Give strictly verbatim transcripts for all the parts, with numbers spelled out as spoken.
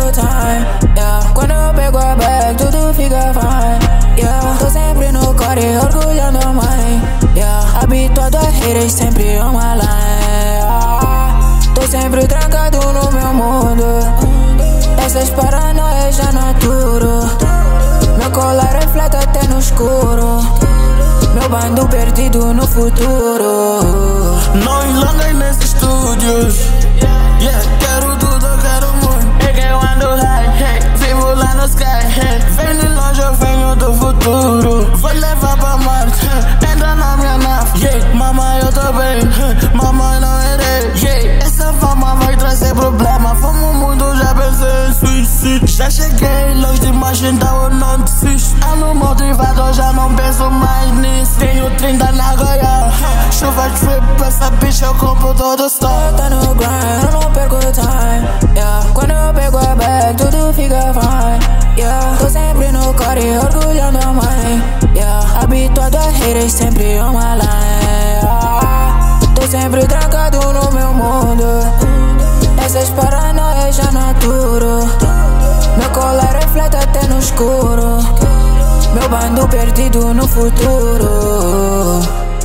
perco time, yeah. Quando eu pego a bag, tudo fica fine, yeah. Tô sempre no core, orgulhando a mãe, yeah. Habituado a haters, sempre on my line, yeah. Tô sempre trancado no meu mundo. Essas paranoias já não aturo. Meu colar reflete até no escuro. Meu bando perdido no futuro. Não enlonguei nesses estúdios. Yeah, quero tudo, quero muito. É que eu ando high, hey, vivo lá no sky, hey. Vem de longe, eu venho do futuro. Vou levar pra Marte, hey. Entra na minha nave, yeah. Mamãe, eu tô bem, hey. Mamãe, não errei, yeah. Essa fama vai trazer problema. Fomos muito, já pensei em suicídio. Já cheguei longe demais, então eu não desisto. Ando motivado, já não penso mais nisso. Tenho trinta na goia, chuva de frio pra essa bicha, eu compro todo o stock. Tá no grind, eu não perco time, yeah. Quando eu pego a bag, tudo fica fine, yeah. Tô sempre no core, orgulhando a mãe, yeah. Habituado a haters, sempre on my line, yeah. Tô sempre trancado no meu mundo. Essas paranoias já não aturo. Meu colar reflete até no escuro. Meu bando perdido no futuro.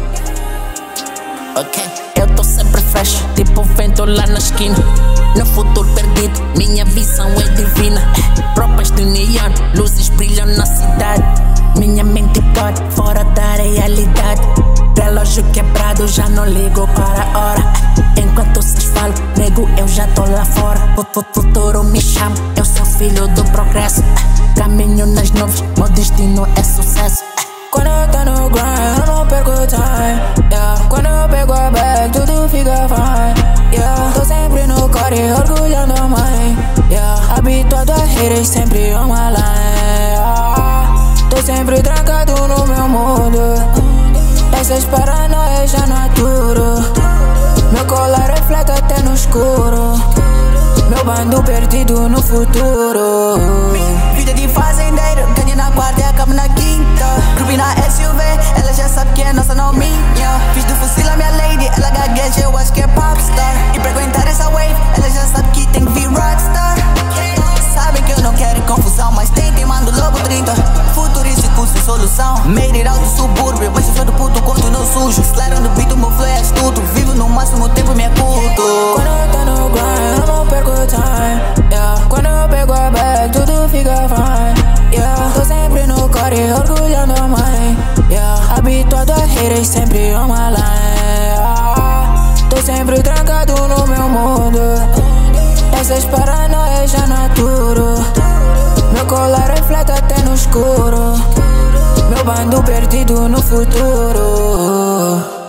Ok, eu tô sempre fresh, tipo vento lá na esquina. No futuro perdido, minha visão é divina. Roupas de neon, luzes brilham na cidade. Minha mente pode, fora da realidade. Relógio quebrado, já não ligo para a hora. Enquanto vocês falam, nego, eu já tô lá fora. O futuro me chama, eu sou filho do progresso. Caminho nas nuvens, meu destino é sucesso. Quando eu tô no grind, eu não perco time, yeah. Quando eu pego a bag, tudo fica fine, yeah. Tô sempre no core, orgulhando a mãe, yeah. Habituado a haters, sempre on my line, yeah. Tô sempre trancado no meu mundo. Essas paranoias já não aturo. Meu colar reflete até no escuro. Meu bando perdido no futuro. Vida de fazendeiro, ganho na quarta e acabo na quinta. Grupo na S U V, ela já sabe que é nossa, não minha. Fiz do fuzil a minha lady, ela gagueja, eu acho que é popstar. E pra aguentar essa wave, ela já sabe que tem que vir rockstar. Sabem que eu não quero confusão, mas tentem, mando logo trinta. Futurístico sem solução. Made it out do subúrbio, mas eu sou do puto quanto não sujo. Slayer no beat, o meu flow é astuto. Vivo no máximo tempo, me é culto. Quando eu tô no grind, eu não perco time, yeah. Quando eu pego a bag, tudo fica fine, yeah. Tô sempre no core, orgulhando a mãe, yeah. Habituado a haters, sempre on my line, yeah. Tô sempre trancado no meu mundo. Essas paranoias já não aturo. Meu colar reflete até no escuro. Meu bando perdido no futuro.